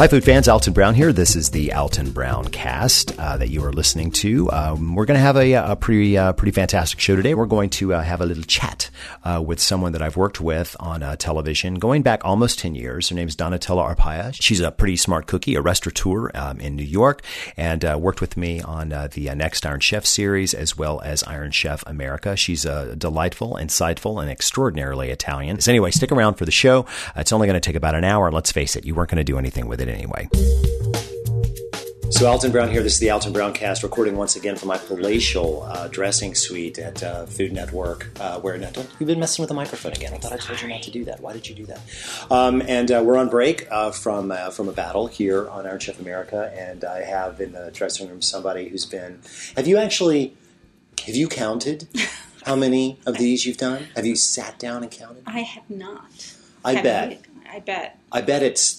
Hi, food fans. Alton Brown here. This is the Alton Brown Cast that you are listening to. We're going to have a pretty fantastic show today. We're going to have a little chat with someone that I've worked with on television going back almost 10 years. Her name's Donatella Arpaia. She's a pretty smart cookie, a restaurateur in New York, and worked with me on the Next Iron Chef series as well as Iron Chef America. She's delightful, insightful, and extraordinarily Italian. So anyway, stick around for the show. It's only going to take about an hour, and let's face it, you weren't going to do anything with it anyway. So Alton Brown here. This is the Alton Brown Cast, recording once again from my palatial dressing suite at Food Network. You've been messing with the microphone again. I thought I told you not to do that. Why did you do that? And we're on break from a battle here on Iron Chef America, and I have in the dressing room somebody who's been. Have you counted how many of these you've done? Have you sat down and counted? I have not. I bet it's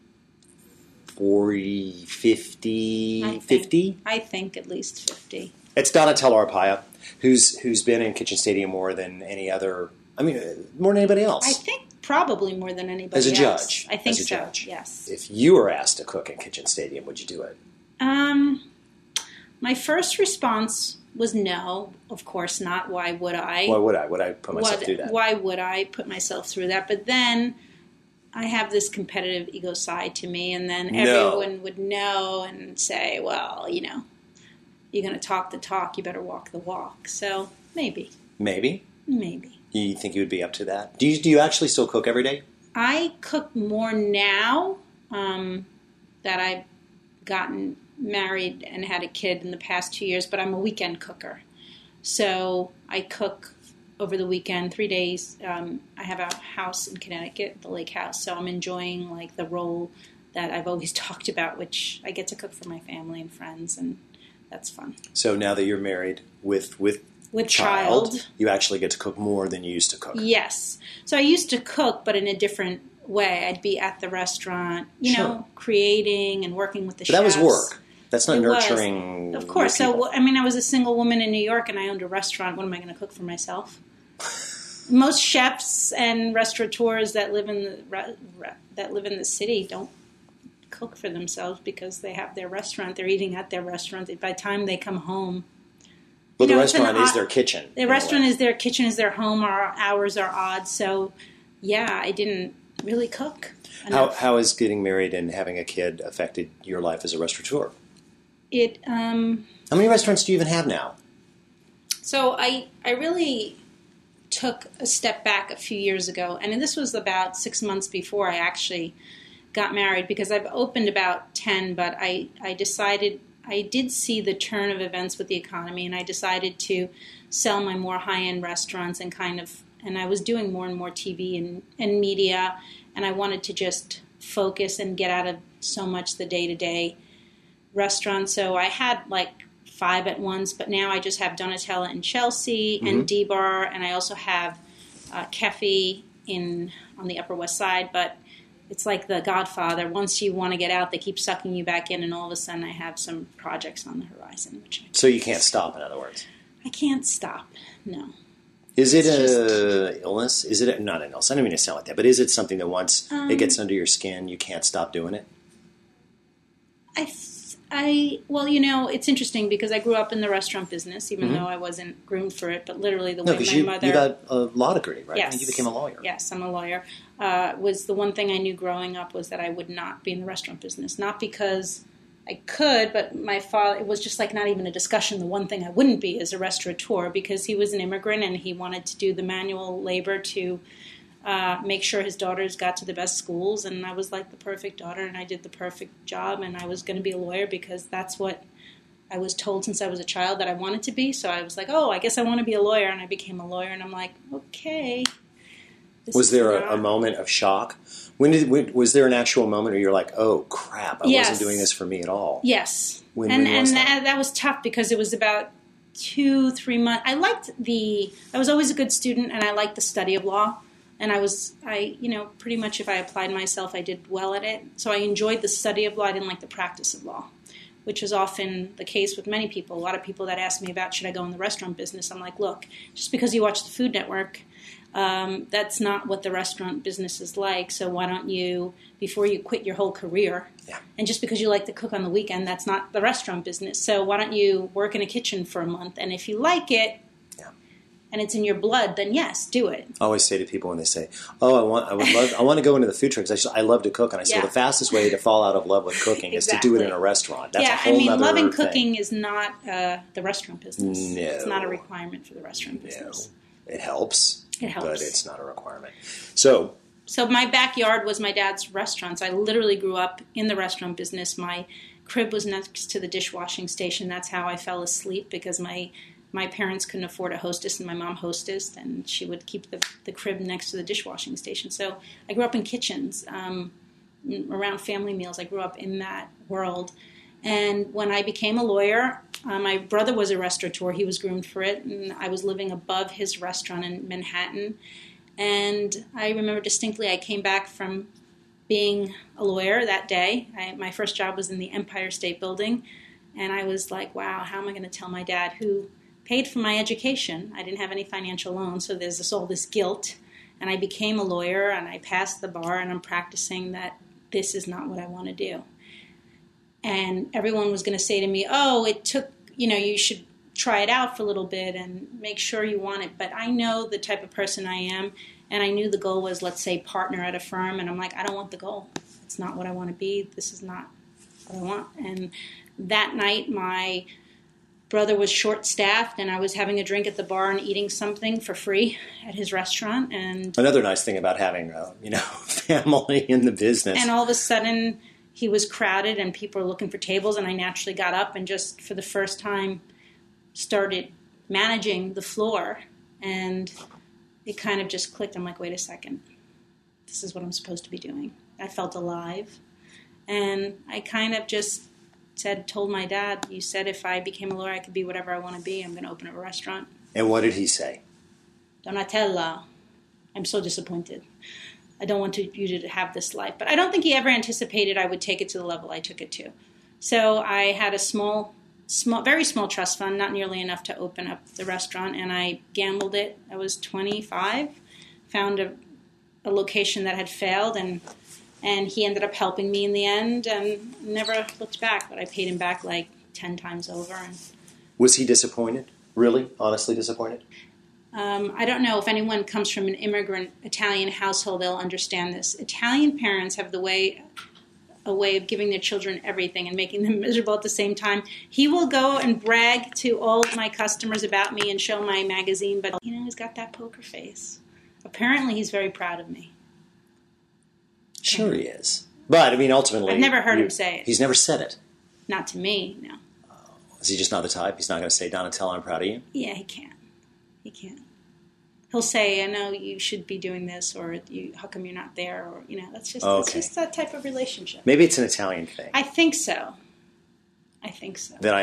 40, 50, 50? I think at least 50. It's Donatella Arpaia, who's been in Kitchen Stadium more than any other, more than anybody else. I think probably more than anybody else. As a judge. I think so, judge. Yes. If you were asked to cook in Kitchen Stadium, would you do it? My first response was no, of course not. Why would I? Why would I? Would I put myself through that? Why would I put myself through that? But then I have this competitive ego side to me, and then everyone would know and say, well, you're going to talk the talk, you better walk the walk. So maybe. Maybe? Maybe. You think you would be up to that? Do you actually still cook every day? I cook more now that I've gotten married and had a kid in the past 2 years, but I'm a weekend cooker. So I cook over the weekend, 3 days. I have a house in Connecticut, the Lake House, so I'm enjoying the role that I've always talked about, which I get to cook for my family and friends, and that's fun. So now that you're married with child, you actually get to cook more than you used to cook. Yes. So I used to cook, but in a different way. I'd be at the restaurant, creating and working with the chefs. But that was work. That's not nurturing. Of course. So, I was a single woman in New York, and I owned a restaurant. What am I going to cook for myself? Most chefs and restaurateurs that live in the city don't cook for themselves because they have their restaurant. They're eating at their restaurant. By the time they come home, well, the restaurant is their kitchen. The restaurant is their kitchen, is their home. Our hours are odd. So, yeah, I didn't really cook enough. How has getting married and having a kid affected your life as a restaurateur? How many restaurants do you even have now? So I really took a step back a few years ago, and this was about 6 months before I actually got married, because I've opened about 10, but I decided, I did see the turn of events with the economy, and I decided to sell my more high-end restaurants and I was doing more and more TV and media, and I wanted to just focus and get out of so much the day-to-day restaurant. So I had 5 at once, but now I just have Donatella in Chelsea and D-Bar, and I also have Kefi on the Upper West Side, but it's like The Godfather. Once you want to get out, they keep sucking you back in, and all of a sudden I have some projects on the horizon. So you can't stop, in other words? I can't stop, no. Is it an illness? Is it not an illness? I don't mean to sound like that, but is it something that once it gets under your skin, you can't stop doing it? It's interesting because I grew up in the restaurant business, even though I wasn't groomed for it. But literally, the way my mother, you got a law degree, right? Yes, and you became a lawyer. Yes, I'm a lawyer. Was the one thing I knew growing up was that I would not be in the restaurant business, not because I could, but my father. It was just not even a discussion. The one thing I wouldn't be is a restaurateur, because he was an immigrant and he wanted to do the manual labor to make sure his daughters got to the best schools, and I was the perfect daughter, and I did the perfect job, and I was going to be a lawyer because that's what I was told since I was a child that I wanted to be. So I was I guess I want to be a lawyer, and I became a lawyer, and I'm okay. Was there a moment of shock? Was there an actual moment where you're oh crap, I wasn't doing this for me at all? Yes. When that was tough because it was about 2-3 months. I was always a good student, and I liked the study of law. And pretty much if I applied myself, I did well at it. So I enjoyed the study of law. I didn't like the practice of law, which is often the case with many people. A lot of people that ask me about should I go in the restaurant business, I'm look, just because you watch the Food Network, That's not what the restaurant business is like. So why don't you, before you quit your whole career, and just because you like to cook on the weekend, that's not the restaurant business. So why don't you work in a kitchen for a month? And if you like it, and it's in your blood, then yes, do it. I always say to people when they say, "Oh, I want to go into the food truck because I love to cook," and I say, well, the fastest way to fall out of love with cooking is to do it in a restaurant. That's a whole other loving thing. Cooking is not the restaurant business. No. It's not a requirement for the restaurant business. It helps. It helps, but it's not a requirement. So my backyard was my dad's restaurants. I literally grew up in the restaurant business. My crib was next to the dishwashing station. That's how I fell asleep, because my parents couldn't afford a hostess, and my mom hostessed, and she would keep the crib next to the dishwashing station. So I grew up in kitchens, around family meals. I grew up in that world. And when I became a lawyer, my brother was a restaurateur. He was groomed for it, and I was living above his restaurant in Manhattan. And I remember distinctly, I came back from being a lawyer that day. My first job was in the Empire State Building, and I was like, wow, how am I going to tell my dad, who paid for my education? I didn't have any financial loans, so there's all this guilt. And I became a lawyer, and I passed the bar, and I'm practicing that this is not what I want to do. And everyone was going to say to me, oh, it took, you should try it out for a little bit and make sure you want it. But I know the type of person I am, and I knew the goal was, let's say, partner at a firm. And I'm like, I don't want the goal. It's not what I want to be. This is not what I want. And that night, my brother was short-staffed, and I was having a drink at the bar and eating something for free at his restaurant. And another nice thing about having, family in the business. And all of a sudden, he was crowded, and people were looking for tables, and I naturally got up and just, for the first time, started managing the floor. And it kind of just clicked. I'm like, wait a second. This is what I'm supposed to be doing. I felt alive. And I kind of just told my dad, you said if I became a lawyer, I could be whatever I want to be. I'm going to open up a restaurant. And what did he say? Donatella, I'm so disappointed. I don't want you to have this life. But I don't think he ever anticipated I would take it to the level I took it to. So I had a very small trust fund, not nearly enough to open up the restaurant, and I gambled it. I was 25, found a location that had failed, and he ended up helping me in the end, and never looked back. But I paid him back like 10 times over. And was he disappointed? Really? Honestly disappointed? I don't know if anyone comes from an immigrant Italian household, they'll understand this. Italian parents have a way of giving their children everything and making them miserable at the same time. He will go and brag to all my customers about me and show my magazine, but he's got that poker face. Apparently, he's very proud of me. Sure he is. But, ultimately... I've never heard him say it. He's never said it? Not to me, no. Is he just not the type? He's not going to say, Donatella, I'm proud of you? Yeah, he can't. He can't. He'll say, I know you should be doing this, or how come you're not there, or, that's just that type of relationship. Maybe it's an Italian thing. I think so. Then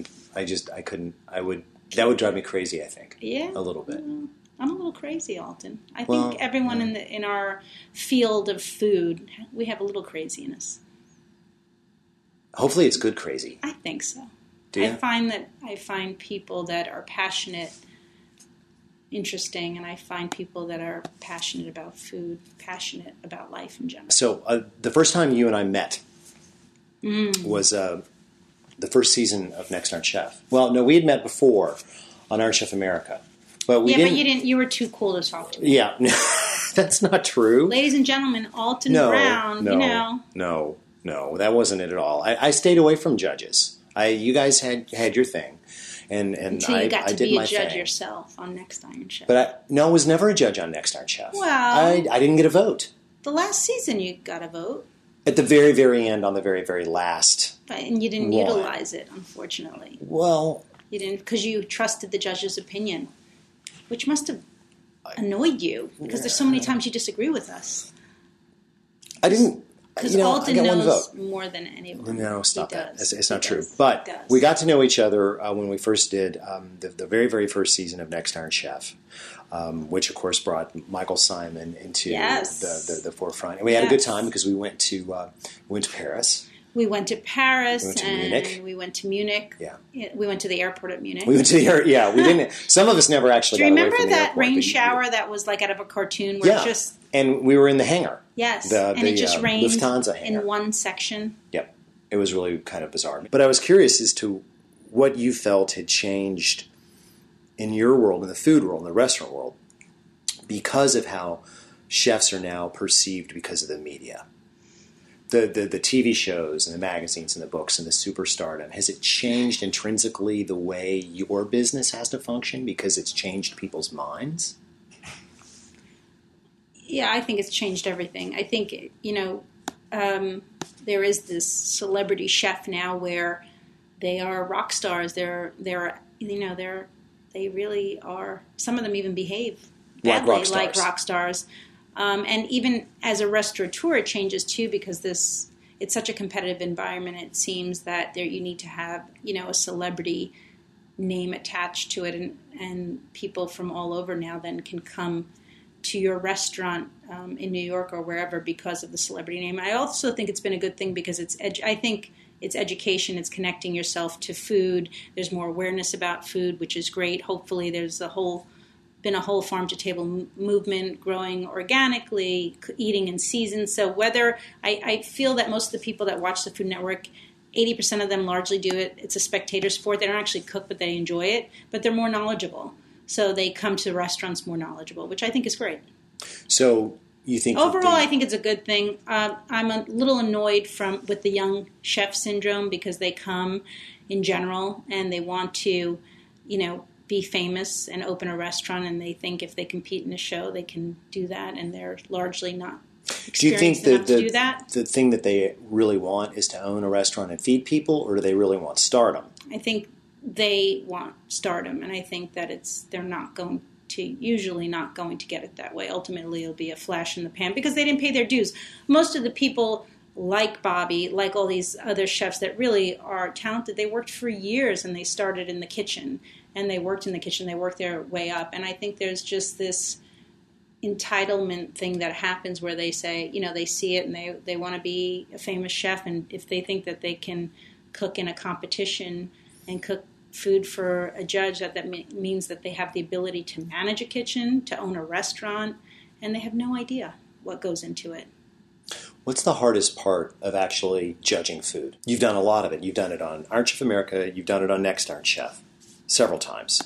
that would drive me crazy, I think. Yeah? A little bit. I'm a little crazy, Alton. I think everyone in our field of food, we have a little craziness. Hopefully it's good crazy. I think so. Do you? I find people that are passionate interesting, and I find people that are passionate about food, passionate about life in general. So the first time you and I met was the first season of Next Iron Chef. Well, no, we had met before on Iron Chef America. But we didn't. But you didn't. You were too cool to talk to me. Yeah, that's not true. Ladies and gentlemen, Alton Brown. No, that wasn't it at all. I stayed away from judges. You guys had your thing, and until you got to be a judge thing. Yourself on Next Iron Chef. But I was never a judge on Next Iron Chef. Well, I didn't get a vote. The last season, you got a vote. At the very, very end, on the very, very last. Right, and you didn't utilize it, unfortunately. Well, you didn't, because you trusted the judge's opinion, which must have annoyed you, because there's so many times you disagree with us. I didn't. Because Alton knows more than anyone. No, stop that. It's not true. But we got to know each other when we first did the very, very first season of Next Iron Chef, which, of course, brought Michael Symon into the forefront. And we had a good time because we went to Paris. We went to Paris, Munich. We went to Munich. Yeah. We went to the airport at Munich. We went to the airport. Yeah, we didn't. Some of us never actually Do you got away remember from the that airport. rain shower that was like out of a cartoon? Where Yeah, it just, and we were in the hangar. yes, and it just rained Lufthansa hangar. in one section. Yep. It was really kind of bizarre. But I was curious as to what you felt had changed in your world, in the food world, in the restaurant world, because of how chefs are now perceived because of the media. The TV shows and the magazines and the books and the superstardom, has it changed intrinsically the way your business has to function because it's changed people's minds? Yeah, I think it's changed everything. I think, there is this celebrity chef now where they are rock stars. They really are. Some of them even behave badly like rock stars. And even as a restaurateur, it changes too because it's such a competitive environment. It seems that you need to have a celebrity name attached to it, and people from all over now then can come to your restaurant in New York or wherever because of the celebrity name. I also think it's been a good thing because I think it's education. It's connecting yourself to food. There's more awareness about food, which is great. Hopefully, there's been a whole farm-to-table movement growing organically, eating in season. So I feel that most of the people that watch the Food Network, 80% of them largely do it. It's a spectator sport. They don't actually cook, but they enjoy it. But they're more knowledgeable. So they come to restaurants more knowledgeable, which I think is great. So you think... Overall, I think it's a good thing. I'm a little annoyed with the young chef syndrome because they come in general and they want to, be famous and open a restaurant, and they think if they compete in a show, they can do that, and they're largely not experienced enough to do that. The thing that they really want is to own a restaurant and feed people, or do they really want stardom? I think they want stardom, and I think that they're usually not going to get it that way. Ultimately, it'll be a flash in the pan because they didn't pay their dues. Most of the people like Bobby, like all these other chefs that really are talented, they worked for years and they started in the kitchen. And they worked in the kitchen, they worked their way up. And I think there's just this entitlement thing that happens where they say, they see it and they want to be a famous chef. And if they think that they can cook in a competition and cook food for a judge, that means that they have the ability to manage a kitchen, to own a restaurant, and they have no idea what goes into it. What's the hardest part of actually judging food? You've done a lot of it. You've done it on Iron Chef America. You've done it on Next Iron Chef. Several times.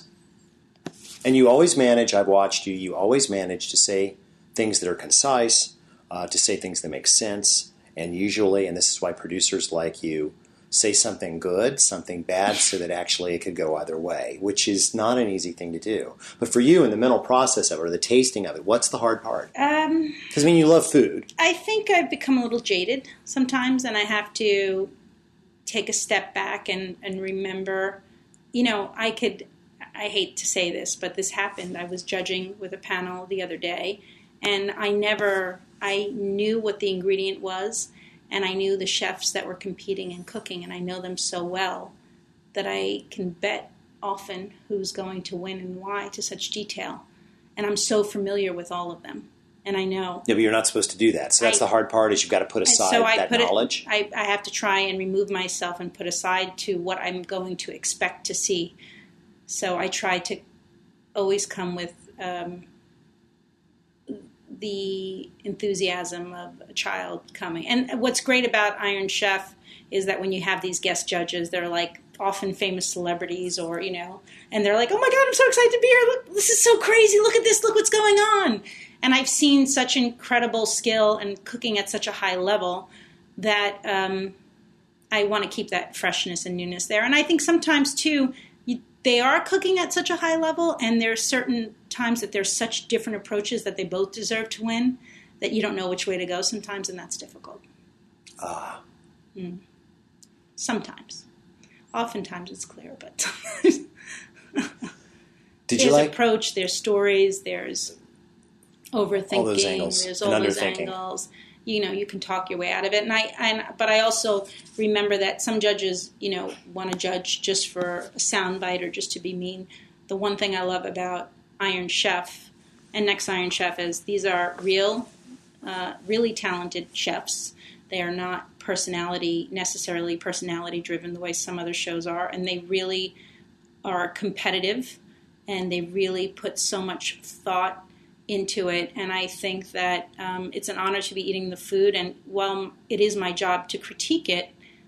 And you always manage, I've watched you always manage to say things that are concise, to say things that make sense, and usually, and this is why producers like you, say something good, something bad, so that actually it could go either way, which is not an easy thing to do. But for you, in the mental process of it, or the tasting of it, what's the hard part? Because, you love food. I think I've become a little jaded sometimes, and I have to take a step back and remember... I hate to say this, but this happened. I was judging with a panel the other day, and I knew what the ingredient was, and I knew the chefs that were competing and cooking, and I know them so well that I can bet often who's going to win and why to such detail. And I'm so familiar with all of them, and I know. Yeah, but you're not supposed to do that. So that's the hard part, is you've got to put aside that knowledge. I have to try and remove myself and put aside to what I'm going to expect to see. So I try to always come with the enthusiasm of a child coming. And what's great about Iron Chef is that when you have these guest judges, they're like often famous celebrities or, and they're like, oh my God, I'm so excited to be here. Look, this is so crazy. Look at this. Look what's going on. And I've seen such incredible skill and cooking at such a high level that I want to keep that freshness and newness there. And I think sometimes, too, they are cooking at such a high level, and there are certain times that there's such different approaches that they both deserve to win that you don't know which way to go sometimes, and that's difficult. Sometimes. Oftentimes it's clear, but sometimes. There's approach, there's stories, there's overthinking, all those angles, there's all those angles. You can talk your way out of it. But I also remember that some judges, want to judge just for a soundbite or just to be mean. The one thing I love about Iron Chef and Next Iron Chef is these are really talented chefs. They are not necessarily personality driven the way some other shows are, and they really are competitive, and they really put so much thought into it. And I think that it's an honor to be eating the food, and while it is my job to critique it,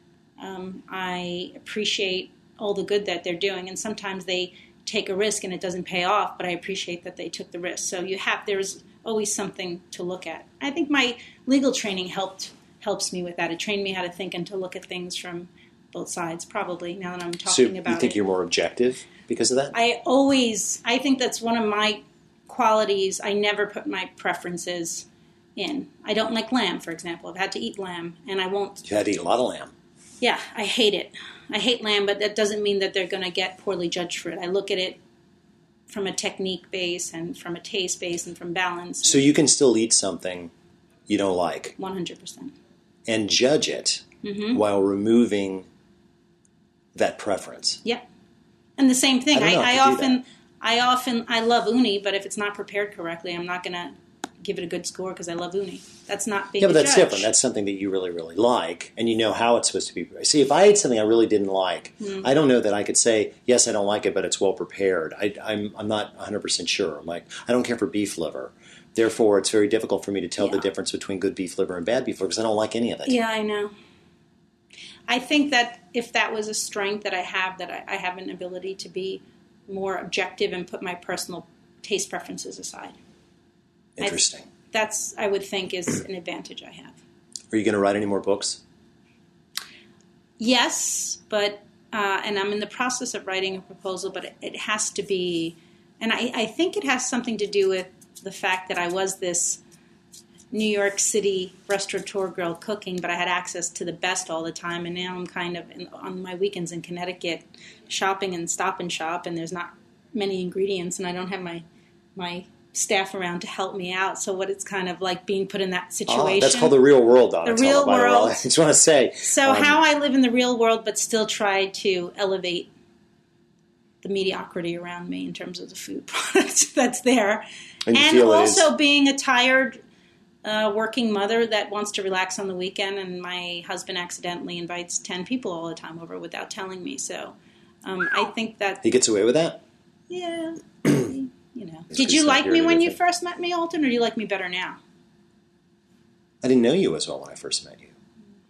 I appreciate all the good that they're doing, and sometimes they take a risk and it doesn't pay off, but I appreciate that they took the risk. So there's always something to look at. I think my legal training helps me with that. It trained me how to think and to look at things from both sides, probably, now that I'm talking about it. So you think you're more objective because of that? I think that's one of my qualities. I never put my preferences in. I don't like lamb, for example. I've had to eat lamb, and I won't. You had to eat a lot of lamb. Yeah, I hate it. I hate lamb, but that doesn't mean that they're going to get poorly judged for it. I look at it from a technique base and from a taste base and from balance. So you can still eat something you don't like. 100%. And judge it while removing that preference. Yep. And the same thing. I love uni, but if it's not prepared correctly, I'm not going to give it a good score because I love uni. That's not being a judge. Yeah, but that's different. That's something that you really, really like, and you know how it's supposed to be. See, if I ate something I really didn't like, I don't know that I could say, yes, I don't like it, but it's well prepared. I'm not 100% sure. I'm like, I don't care for beef liver. Therefore, it's very difficult for me to tell the difference between good beef liver and bad beef liver because I don't like any of it. Yeah, I know. I think that if that was a strength that I have an ability to be more objective and put my personal taste preferences aside. Interesting. I would think, is an advantage I have. Are you going to write any more books? Yes, but and I'm in the process of writing a proposal, but it has to be, and I think it has something to do with the fact that I was this New York City restaurateur girl cooking, but I had access to the best all the time, and now I'm kind of on my weekends in Connecticut shopping and Stop and Shop, and there's not many ingredients, and I don't have my staff around to help me out. So what it's kind of like being put in that situation. That's called the real world, Donna. The real world. I just want to say. So how I live in the real world, but still try to elevate the mediocrity around me in terms of the food products that's there. And also being a tired working mother that wants to relax on the weekend, and my husband accidentally invites 10 people all the time over without telling me. So I think that... He gets away with that? Yeah. Did you like me when you first met me, Alton, or do you like me better now? I didn't know you as well when I first met you.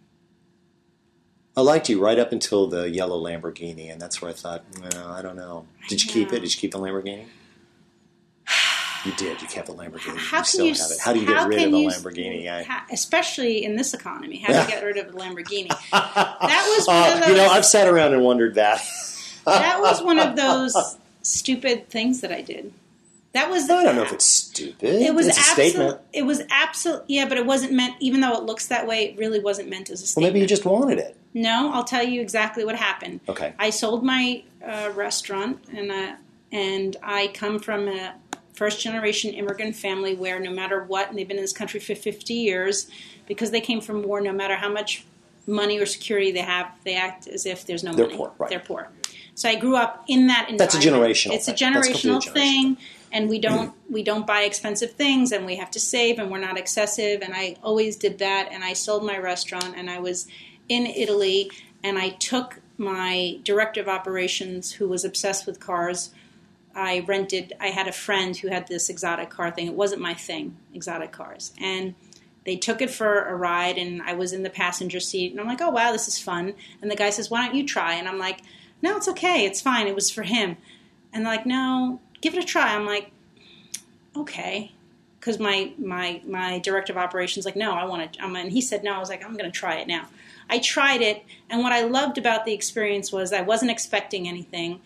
I liked you right up until the yellow Lamborghini, and that's where I thought, well, I don't know. Did you keep it? Did you keep the Lamborghini? You did. You kept the Lamborghini. How do you get rid of a Lamborghini? Especially in this economy, how do you get rid of a Lamborghini? That was one of those... I've sat around and wondered that. That was one of those stupid things that I did. That was. I don't know if it's stupid. It's a statement. It was absolutely, yeah, but it wasn't meant. Even though it looks that way, it really wasn't meant as a statement. Well, maybe you just wanted it. No, I'll tell you exactly what happened. Okay. I sold my restaurant, and I come from a first-generation immigrant family where no matter what, and they've been in this country for 50 years, because they came from war, no matter how much money or security they have, they act as if there's no money. They're poor, right. They're poor. So I grew up in that environment. That's a generational It's a generational thing, and we don't buy expensive things, and we have to save, and we're not excessive, and I always did that, and I sold my restaurant, and I was in Italy, and I took my director of operations, who was obsessed with cars. I had a friend who had this exotic car thing. It wasn't my thing, exotic cars. And they took it for a ride, and I was in the passenger seat, and I'm like, oh, wow, this is fun. And the guy says, why don't you try? And I'm like, no, it's okay. It's fine. It was for him. And they're like, no, give it a try. I'm like, okay. Because my director of operations like, no, I want to. And he said no. I was like, I'm going to try it now. I tried it, and what I loved about the experience was I wasn't expecting anything.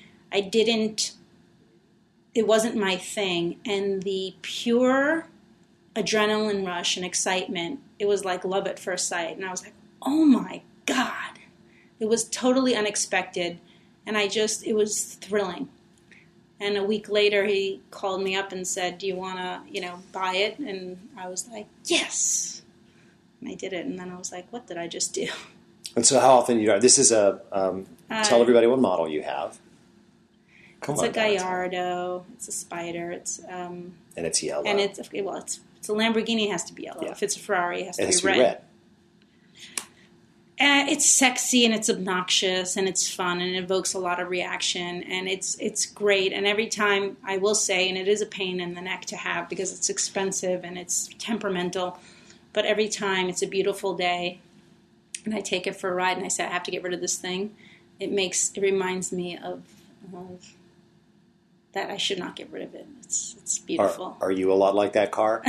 It wasn't my thing. And the pure adrenaline rush and excitement, it was like love at first sight. And I was like, oh my God. It was totally unexpected. And it was thrilling. And a week later, he called me up and said, do you want to, buy it? And I was like, yes. And I did it. And then I was like, what did I just do? And so how often do you drive? This is tell everybody what model you have. It's a Gallardo. It's a Spider. And it's yellow. And it's a Lamborghini. It has to be yellow. Yeah. If it's a Ferrari, it has to be red. It's sexy and it's obnoxious and it's fun and it evokes a lot of reaction and it's great. And every time, I will say, and it is a pain in the neck to have because it's expensive and it's temperamental, but every time it's a beautiful day and I take it for a ride and I say I have to get rid of this thing, it reminds me of that I should not get rid of it. It's beautiful. Are you a lot like that car?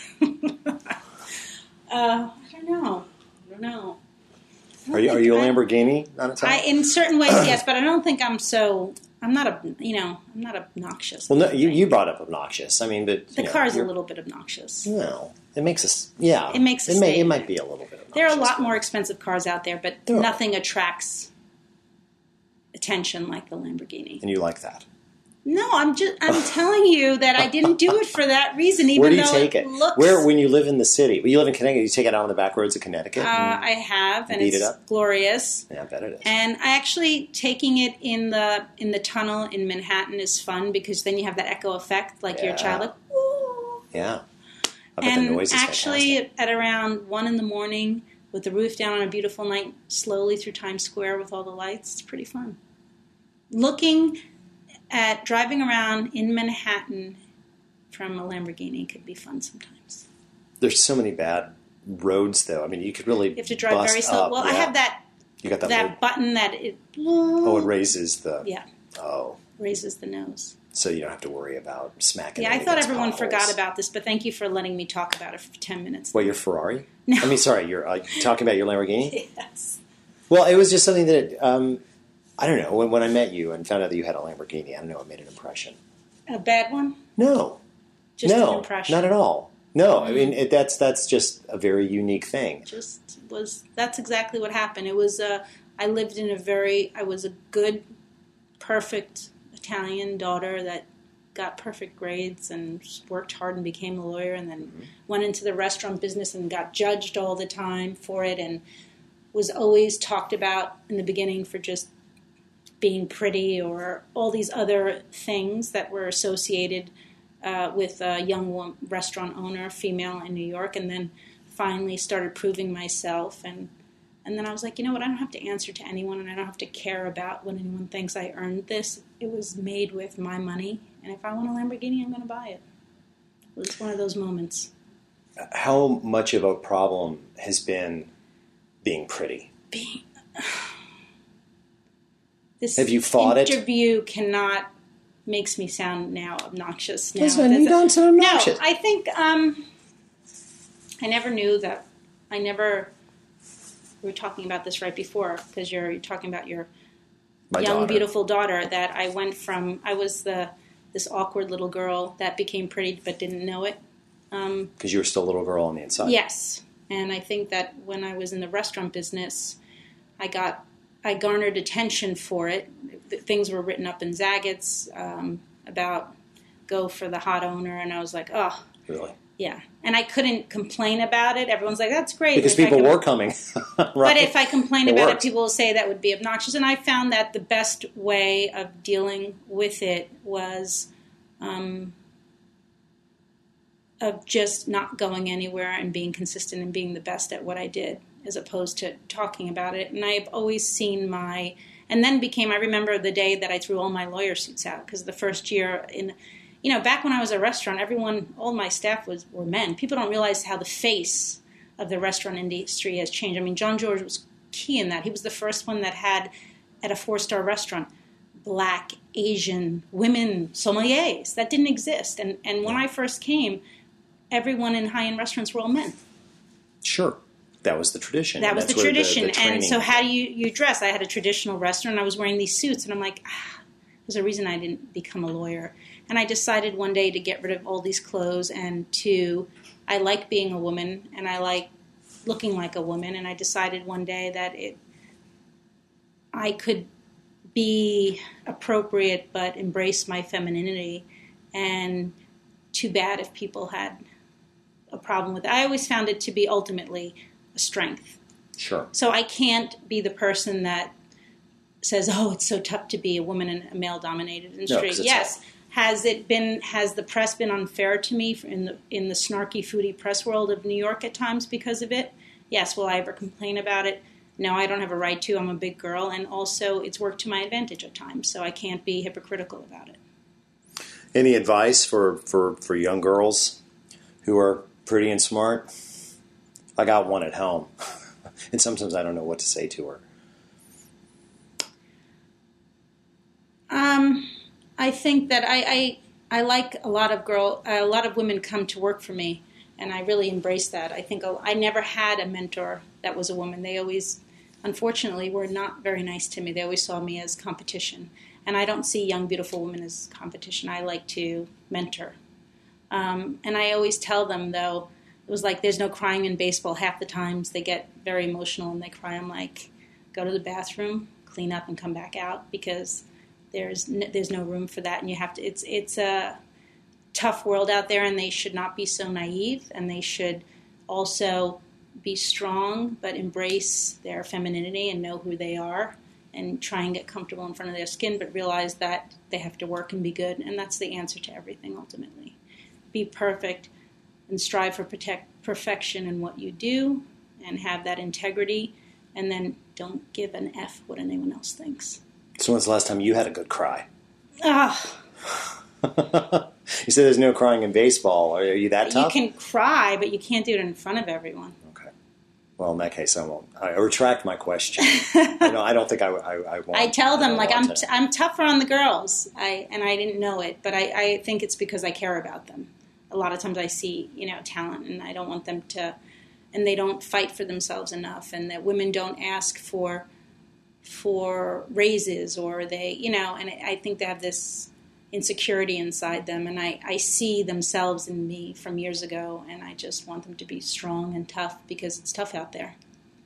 I don't know. Are you a Lamborghini on its own? In certain ways, yes, but I don't think I'm not obnoxious. Well, no, you brought up obnoxious. I mean, but the car is a little bit obnoxious. No, it makes us. Yeah, it makes us. It might be a little bit obnoxious. There are a lot more expensive cars out there, but nothing attracts attention like the Lamborghini. And you like that? No, I'm telling you that I didn't do it for that reason. Even Where do you though take it? When you live in the city? Well, you live in Connecticut. You take it out on the back roads of Connecticut. I have, and it's glorious. Yeah, I bet it is. And taking it in the tunnel in Manhattan is fun because then you have that echo effect, like your child, like ooh. Yeah. I bet the noise is actually, fantastic. at around 1 a.m, with the roof down on a beautiful night, slowly through Times Square with all the lights, it's pretty fun. Driving around in Manhattan from a Lamborghini could be fun sometimes. There's so many bad roads, though. I mean, you could really you have to drive very slow. Well, yeah. I have that. You got that button that it. Oh, it raises the. Yeah. Oh. Raises the nose. So you don't have to worry about smacking. Yeah, I thought everyone forgot about this, but thank you for letting me talk about it for 10 minutes. What, your Ferrari? No. I mean, sorry, you're talking about your Lamborghini? Yes. Well, it was just something that. I don't know. When I met you and found out that you had a Lamborghini, I don't know, it made an impression. A bad one? No. Just an impression? Not at all. No, I mean, that's just a very unique thing. That's exactly what happened. It was, I was a good, perfect Italian daughter that got perfect grades and worked hard and became a lawyer and then went into the restaurant business and got judged all the time for it and was always talked about in the beginning for just being pretty or all these other things that were associated with a young restaurant owner, female in New York, and then finally started proving myself. And then I was like, you know what, I don't have to answer to anyone and I don't have to care about when anyone thinks I earned this. It was made with my money, and if I want a Lamborghini, I'm going to buy it. It was one of those moments. How much of a problem has been being pretty? Have you fought it? This interview makes me sound now obnoxious. Now. Listen, you don't sound obnoxious. No, I think I never knew that. We were talking about this right before because you're talking about your young, beautiful daughter. That I was this awkward little girl that became pretty but didn't know it. Because you were still a little girl on the inside. Yes, and I think that when I was in the restaurant business, I garnered attention for it. Things were written up in Zagat's about go for the hot owner, and I was like, oh. Really? Yeah. And I couldn't complain about it. Everyone's like, that's great. Because people were coming. Right? But if I complained about it, people will say that would be obnoxious. And I found that the best way of dealing with it was of just not going anywhere and being consistent and being the best at what I did, as opposed to talking about it. And I've always seen I remember the day that I threw all my lawyer suits out, because the first year back when I was a restaurant, all my staff were men. People don't realize how the face of the restaurant industry has changed. I mean, John George was key in that. He was the first one that had, at a 4-star restaurant, Black, Asian, women sommeliers. That didn't exist. And when I first came, everyone in high-end restaurants were all men. Sure. That was the tradition. That was the tradition. And so how do you dress? I had a traditional restaurant. I was wearing these suits. And I'm like, there's a reason I didn't become a lawyer. And I decided one day to get rid of all these clothes and I like being a woman and I like looking like a woman. And I decided one day that I could be appropriate but embrace my femininity. And too bad if people had a problem with it. I always found it to be ultimately a strength. Sure. So I can't be the person that says, oh, it's so tough to be a woman in a male-dominated industry. No, yes. Has the press been unfair to me in the snarky foodie press world of New York at times because of it? Yes. Will I ever complain about it? No, I don't have a right to. I'm a big girl, and also it's worked to my advantage at times, so I can't be hypocritical about it. Any advice for young girls who are pretty and smart? I got one at home, and sometimes I don't know what to say to her. I think that I like a lot of women come to work for me, and I really embrace that. I think I never had a mentor that was a woman. They always, unfortunately, were not very nice to me. They always saw me as competition, and I don't see young, beautiful women as competition. I like to mentor, and I always tell them, though, it was like there's no crying in baseball. Half the times they get very emotional and they cry. I'm like, go to the bathroom, clean up, and come back out, because there's no room for that, and you have to. It's a tough world out there, and they should not be so naive, and they should also be strong, but embrace their femininity and know who they are, and try and get comfortable in front of their skin, but realize that they have to work and be good, and that's the answer to everything ultimately. Be perfect and strive for perfection in what you do, and have that integrity, and then don't give an F what anyone else thinks. So when's the last time you had a good cry? Ah. You said there's no crying in baseball. Are you that tough? You can cry, but you can't do it in front of everyone. Okay. Well, in that case, I won't. I retract my question. I don't think I won't. I tell them, like, I'm tougher on the girls, and I didn't know it, but I think it's because I care about them. A lot of times I see, talent, and I don't want them to, and they don't fight for themselves enough, and that women don't ask for raises, or they, and I think they have this insecurity inside them, and I see themselves in me from years ago, and I just want them to be strong and tough, because it's tough out there.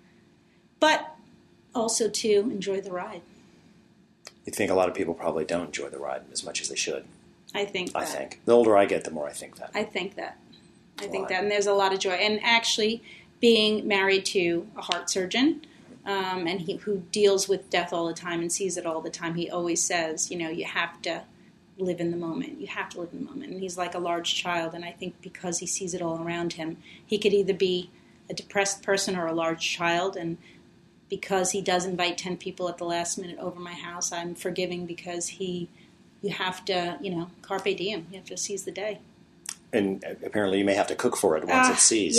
But also to enjoy the ride. You think a lot of people probably don't enjoy the ride as much as they should. I think the older I get, the more I think that. I think that, and there's a lot of joy. And actually, being married to a heart surgeon, and who deals with death all the time and sees it all the time, he always says, you have to live in the moment. You have to live in the moment. And he's like a large child, and I think because he sees it all around him, he could either be a depressed person or a large child, and because he does invite 10 people at the last minute over my house, I'm forgiving, because you have to, carpe diem. You have to seize the day. And apparently you may have to cook for it once it's seized.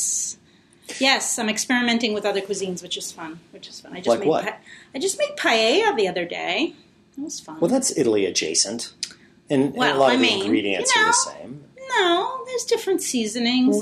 Yes, I'm experimenting with other cuisines, which is fun. I just like what? I just made paella the other day. It was fun. Well, that's Italy adjacent. And a lot of the ingredients are the same. No, there's different seasonings.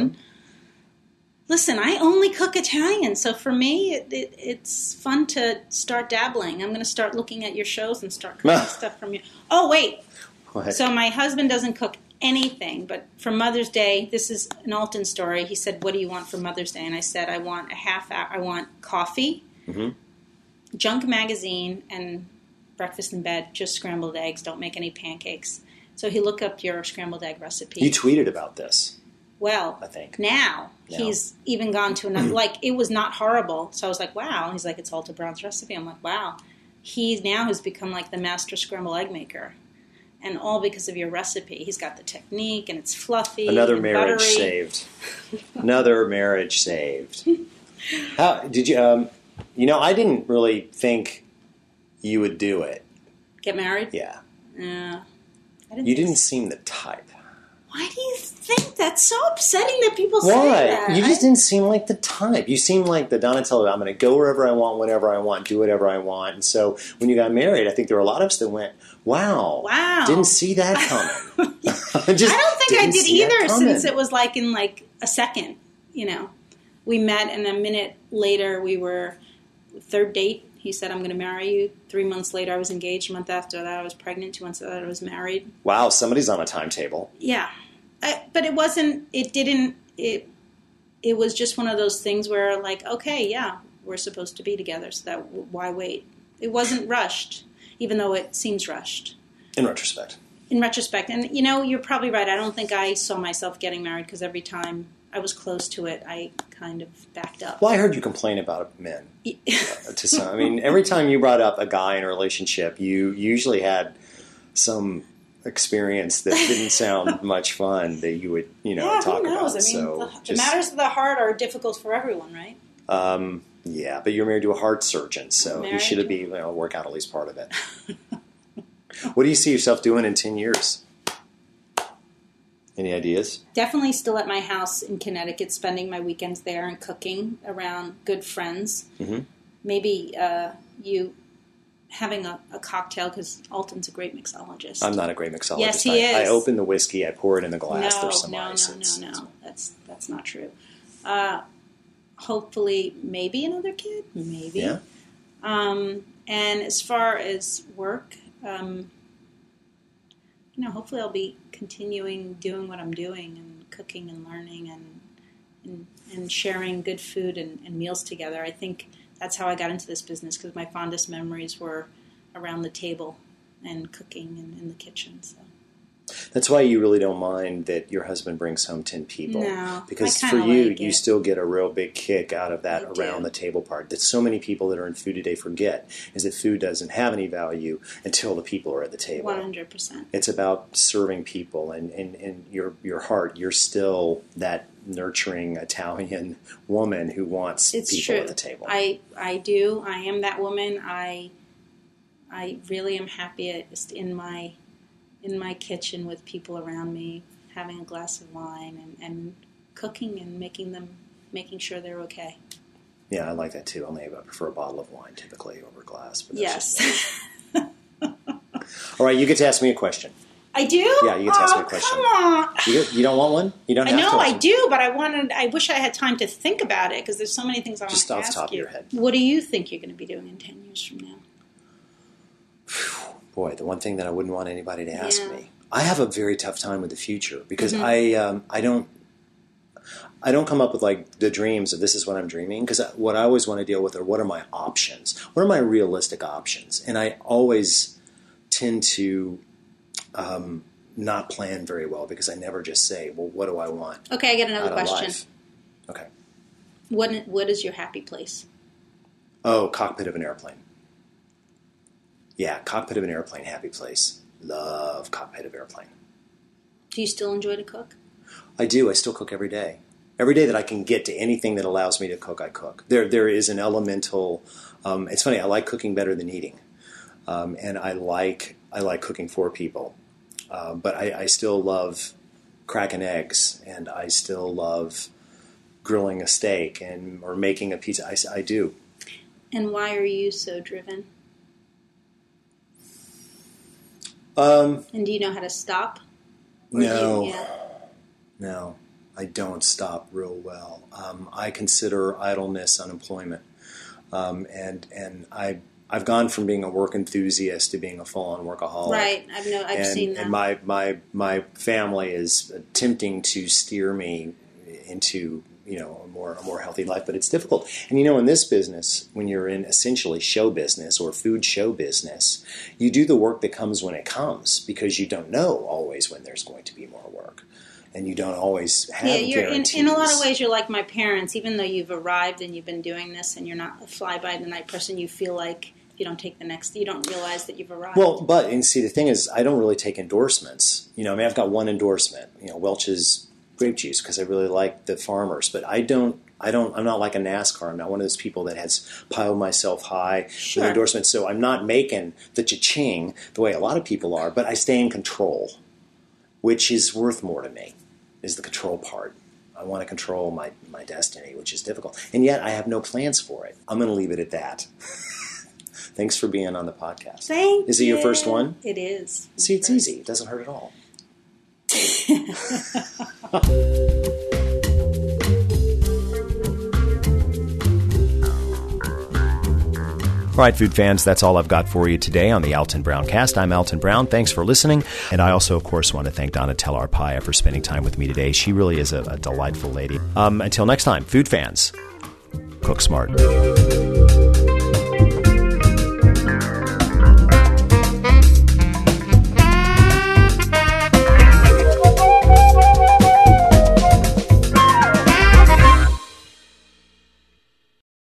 Listen, I only cook Italian, so for me, it's fun to start dabbling. I'm going to start looking at your shows and start cooking stuff from you. Oh, wait. What? So my husband doesn't cook anything, but for Mother's Day, this is an Alton story. He said, "What do you want for Mother's Day?" And I said, "I want a half hour. I want coffee, junk magazine, and breakfast in bed. Just scrambled eggs. Don't make any pancakes." So he looked up your scrambled egg recipe. You tweeted about this. Well, I think now he's even gone to another. Like, it was not horrible. So I was like, "Wow." And he's like, "It's Alton Brown's recipe." I'm like, "Wow." He now has become like the master scrambled egg maker. And all because of your recipe. He's got the technique, and it's fluffy. Another and marriage buttery. saved. Another marriage saved. How did you? I didn't really think you would do it. Get married? Yeah. You didn't seem the type. Why do you think that's so upsetting that people say that? Why? You just didn't seem like the type. You seemed like the Donatella. I'm going to go wherever I want, whenever I want, do whatever I want. And so when you got married, I think there were a lot of us that went, wow. Didn't see that coming. I don't think I did either, since it was like in like a second. We met, and a minute later we were third date. He said, "I'm going to marry you." 3 months later, I was engaged. A month after that, I was pregnant. 2 months after that, I was married. Wow, somebody's on a timetable. Yeah. But it wasn't, it was just one of those things where, like, okay, yeah, we're supposed to be together, so that why wait? It wasn't rushed, even though it seems rushed. In retrospect. And, you're probably right. I don't think I saw myself getting married, because every time I was close to it, I kind of backed up. Well, I heard you complain about men. Every time you brought up a guy in a relationship, you usually had some experience that didn't sound much fun that you would, talk who knows? about. The matters of the heart are difficult for everyone, right? Yeah, but you're married to a heart surgeon, so he should be work out at least part of it. What do you see yourself doing in 10 years? Any ideas? Definitely still at my house in Connecticut, spending my weekends there and cooking around good friends. Mm-hmm. Maybe you having a cocktail, because Alton's a great mixologist. I'm not a great mixologist. Yes, he is. I open the whiskey, I pour it in the glass, there's some ice. No. That's not true. Hopefully, maybe another kid. Maybe. Yeah. And as far as work, hopefully I'll be continuing doing what I'm doing and cooking and learning and sharing good food and meals together. I think that's how I got into this business, because my fondest memories were around the table and cooking and in the kitchen. So. That's why you really don't mind that your husband brings home 10 people. No, because for you, you still get a real big kick out of that around the table part that so many people that are in food today forget, is that food doesn't have any value until the people are at the table. 100%. It's about serving people, and your heart. You're still that nurturing Italian woman who wants people at the table. I do. I am that woman. I really am happy just in my kitchen with people around me, having a glass of wine and cooking and making sure they're okay. Yeah, I like that too. Only I prefer a bottle of wine typically over a glass. But yes. All right, you get to ask me a question. I do? Yeah, you get to ask me a question. Come on. You don't want one? You don't have to. I know I do, but I wish I had time to think about it, because there's so many things I want to ask you. Just off the top of your head. What do you think you're going to be doing in 10 years from now? Boy, the one thing that I wouldn't want anybody to ask me. I have a very tough time with the future, because I don't come up with like the dreams of this is what I'm dreaming, because what I always want to deal with are what are my options? What are my realistic options? And I always tend to not plan very well, because I never just say, well, what do I want? Okay, I get another question. Life? Okay. What is your happy place? Oh, cockpit of an airplane. Yeah, cockpit of an airplane, happy place. Love cockpit of airplane. Do you still enjoy to cook? I do. I still cook every day. Every day that I can get to anything that allows me to cook, I cook. There is an elemental. It's funny. I like cooking better than eating, and I like cooking for people. But I still love cracking eggs, and I still love grilling a steak or making a pizza. I do. And why are you so driven? And do you know how to stop? No, I don't stop real well. I consider idleness unemployment, and I've gone from being a work enthusiast to being a full-on workaholic. Right, I've seen that. And my family is attempting to steer me into a more healthy life, but it's difficult. And in this business, when you're in essentially show business or food show business, you do the work that comes when it comes, because you don't know always when there's going to be more work, and you don't always have guarantees. In a lot of ways, you're like my parents. Even though you've arrived and you've been doing this, and you're not a fly-by-the-night person, you feel like if you don't take the next, you don't realize that you've arrived. Well, and see, the thing is, I don't really take endorsements. I've got one endorsement, Welch's grape juice, because I really like the farmers, but I'm not like a NASCAR. I'm not one of those people that has piled myself high with endorsements. So I'm not making the cha-ching the way a lot of people are, but I stay in control, which is worth more to me, is the control part. I want to control my destiny, which is difficult. And yet I have no plans for it. I'm going to leave it at that. Thanks for being on the podcast. Thank you. Is it your first one? It is. See, it's easy. It doesn't hurt at all. All right, food fans, that's all I've got for you today on the Alton Brown Cast. I'm Alton Brown. Thanks for listening. And I also, of course, want to thank Donatella Arpaia for spending time with me today. She really is a delightful lady. Until next time, food fans, cook smart.